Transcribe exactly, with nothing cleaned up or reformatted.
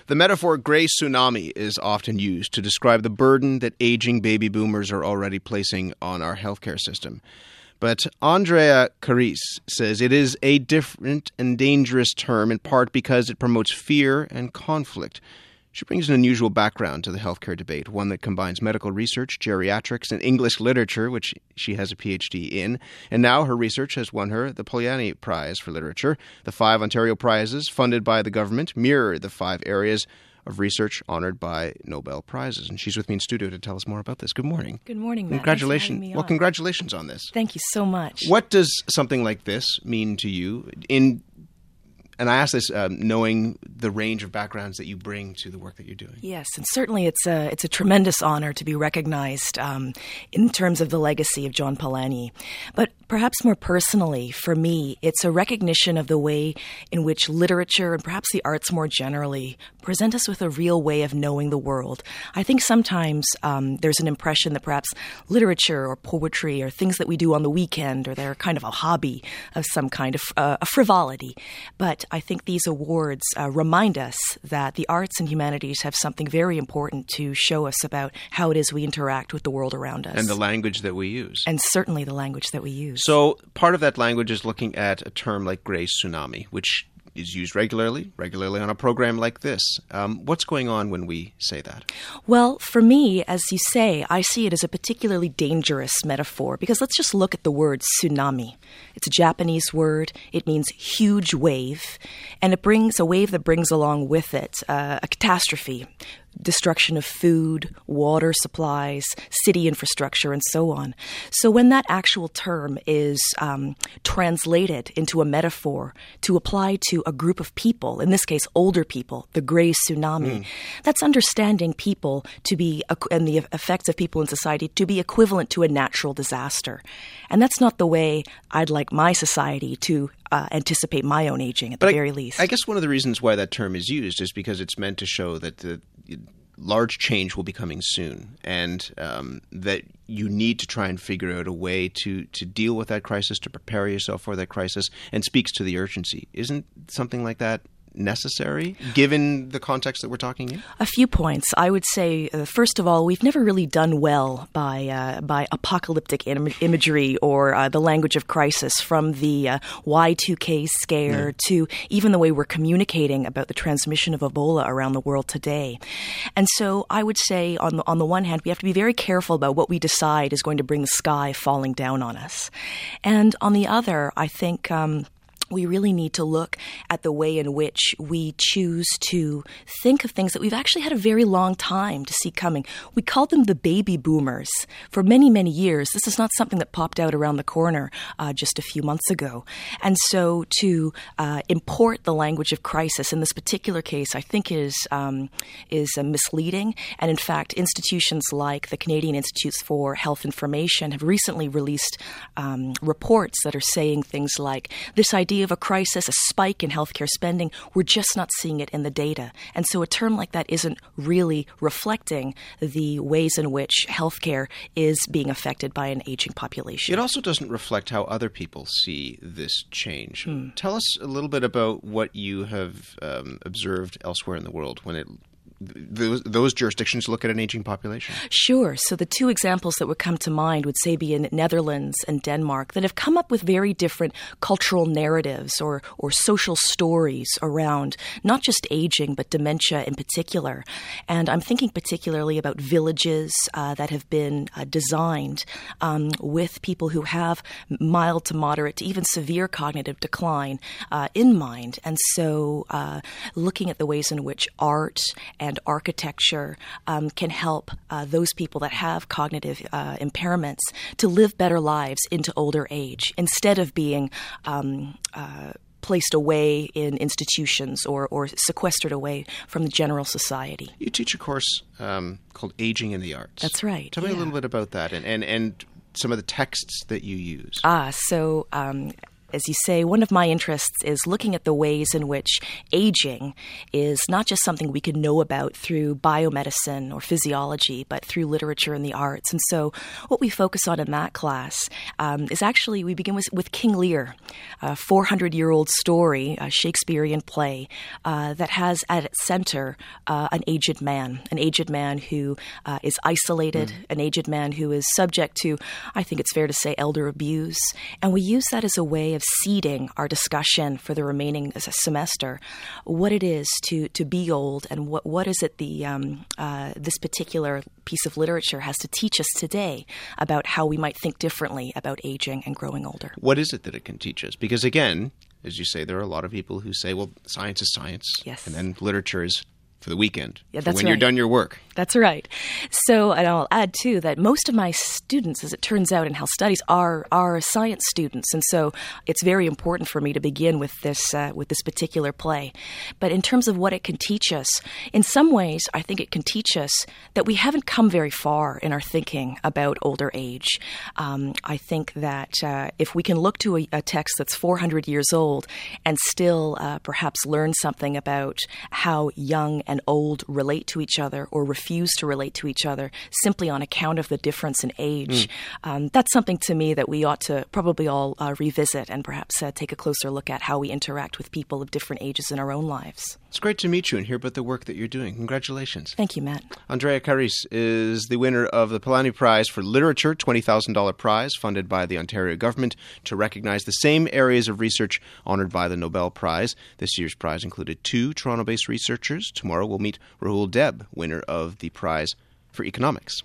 The metaphor gray tsunami is often used to describe the burden that aging baby boomers are already placing on our healthcare system. But Andrea Caris says it is a different and dangerous term in part because it promotes fear and conflict. She brings an unusual background to the healthcare debate, one that combines medical research, geriatrics, and English literature, which she has a P H D in. And now her research has won her the Polanyi Prize for Literature. The five Ontario Prizes, funded by the government, mirror the five areas of research honored by Nobel Prizes. And she's with me in studio to tell us more about this. Good morning. Good morning, Matt. Congratulations. Thanks for having me Well, on. congratulations on this. Thank you so much. What does something like this mean to you? In And I ask this um, knowing the range of backgrounds that you bring to the work that you're doing. Yes, and certainly it's a it's a tremendous honor to be recognized um, in terms of the legacy of John Polanyi. But perhaps more personally, for me, it's a recognition of the way in which literature and perhaps the arts more generally present us with a real way of knowing the world. I think sometimes um, there's an impression that perhaps literature or poetry or things that we do on the weekend or they're kind of a hobby of some kind of uh, a frivolity. But I think these awards uh, remind us that the arts and humanities have something very important to show us about how it is we interact with the world around us. And the language that we use. And certainly the language that we use. So part of that language is looking at a term like gray tsunami, which is used regularly, regularly on a program like this. Um, what's going on when we say that? Well, for me, as you say, I see it as a particularly dangerous metaphor because let's just look at the word tsunami. It's a Japanese word. It means huge wave, and it brings a wave that brings along with it uh, a catastrophe. Destruction of food, water supplies, city infrastructure, and so on. So when that actual term is um, translated into a metaphor to apply to a group of people, in this case older people, the gray tsunami, mm. that's understanding people to be, and the effects of people in society to be equivalent to a natural disaster. And that's not the way I'd like my society to Uh, anticipate my own aging, at but the I, very least. I guess one of the reasons why that term is used is because it's meant to show that the large change will be coming soon, and um, that you need to try and figure out a way to, to deal with that crisis, to prepare yourself for that crisis, and speaks to the urgency. Isn't something like that necessary, given the context that we're talking in? A few points. I would say, uh, first of all, we've never really done well by uh, by apocalyptic im- imagery or uh, the language of crisis, from the uh, Y two K scare yeah. to even the way we're communicating about the transmission of Ebola around the world today. And so I would say, on the, on the one hand, we have to be very careful about what we decide is going to bring the sky falling down on us. And on the other, I think Um, we really need to look at the way in which we choose to think of things that we've actually had a very long time to see coming. We called them the baby boomers for many, many years. This is not something that popped out around the corner uh, just a few months ago. And so to uh, import the language of crisis in this particular case, I think is um, is uh, misleading. And in fact, institutions like the Canadian Institutes for Health Information have recently released um, reports that are saying things like, this idea of a crisis, a spike in healthcare spending, we're just not seeing it in the data. And so a term like that isn't really reflecting the ways in which healthcare is being affected by an aging population. It also doesn't reflect how other people see this change. Hmm. Tell us a little bit about what you have um, observed elsewhere in the world when it Those, those jurisdictions look at an aging population? Sure. So the two examples that would come to mind would say be in Netherlands and Denmark that have come up with very different cultural narratives or, or social stories around not just aging, but dementia in particular. And I'm thinking particularly about villages uh, that have been uh, designed um, with people who have mild to moderate to even severe cognitive decline uh, in mind. And so uh, looking at the ways in which art and architecture um, can help uh, those people that have cognitive uh, impairments to live better lives into older age instead of being um, uh, placed away in institutions or, or sequestered away from the general society. You teach a course um, called Aging in the Arts. That's right. Tell me yeah. a little bit about that and, and, and some of the texts that you use. Ah, so... Um, as you say, one of my interests is looking at the ways in which aging is not just something we can know about through biomedicine or physiology, but through literature and the arts. And so what we focus on in that class um, is actually, we begin with, with King Lear, a four hundred year old story, a Shakespearean play uh, that has at its center uh, an aged man, an aged man who uh, is isolated, mm. an aged man who is subject to, I think it's fair to say, elder abuse. And we use that as a way of seeding our discussion for the remaining semester, what it is to, to be old and what, what is it the um, uh, this particular piece of literature has to teach us today about how we might think differently about aging and growing older. What is it that it can teach us? Because again, as you say, there are a lot of people who say, well, science is science. Yes. And then literature is for the weekend, yeah, that's when right. you're done your work. That's right. So, and I'll add, too, that most of my students, as it turns out in health studies, are are science students. And so it's very important for me to begin with this uh, with this particular play. But in terms of what it can teach us, in some ways, I think it can teach us that we haven't come very far in our thinking about older age. Um, I think that uh, if we can look to a, a text that's four hundred years old and still uh, perhaps learn something about how young and old relate to each other or refuse to relate to each other simply on account of the difference in age. Mm. Um, that's something to me that we ought to probably all uh, revisit and perhaps uh, take a closer look at how we interact with people of different ages in our own lives. It's great to meet you and hear about the work that you're doing. Congratulations. Thank you, Matt. Andrea Carisse is the winner of the Polanyi Prize for Literature, twenty thousand dollars prize funded by the Ontario government to recognize the same areas of research honored by the Nobel Prize. This year's prize included two Toronto-based researchers. Tomorrow we'll meet Rahul Deb, winner of the prize for economics.